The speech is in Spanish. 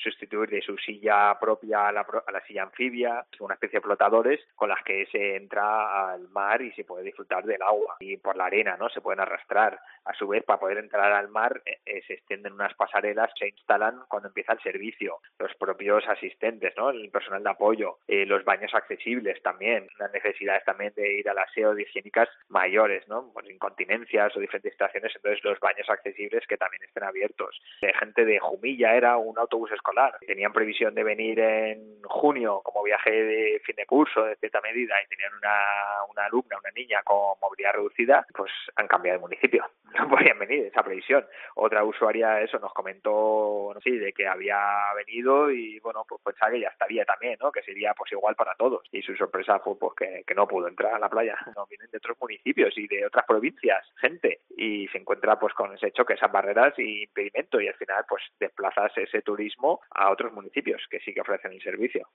sustituir de su silla propia a la silla anfibia, una especie de flotadores con las que se entra al mar y se puede disfrutar del agua y por la arena, ¿no? Se pueden arrastrar. A su vez, para poder entrar al mar se extienden unas pasarelas, se instalan cuando empieza el servicio, los propios asistentes, ¿no? El personal de apoyo, los baños accesibles también, las necesidades también de ir al aseo de higiénicas mayores, ¿no? Pues incontinencias o diferentes situaciones, entonces los baños accesibles que también estén abiertos. Gente de Jumilla era un autobús escolar, tenían previsión de venir en junio como viaje de fin de curso de cierta medida y tenían una alumna, una niña con movilidad reducida, pues han cambiado de municipio, no podían venir, esa previsión. Otra usuaria eso nos comentó, sí, de que había venido y bueno, pues pensaba que ya estaría también, ¿no? Que sería pues igual para todos. Y su sorpresa fue pues que no pudo entrar a la playa. No, vienen de otros municipios y de otras provincias, gente, y se encuentra pues con ese choque, esas barreras y impedimento, y al final pues desplazas ese turismo a otros municipios que sí que ofrecen el servicio.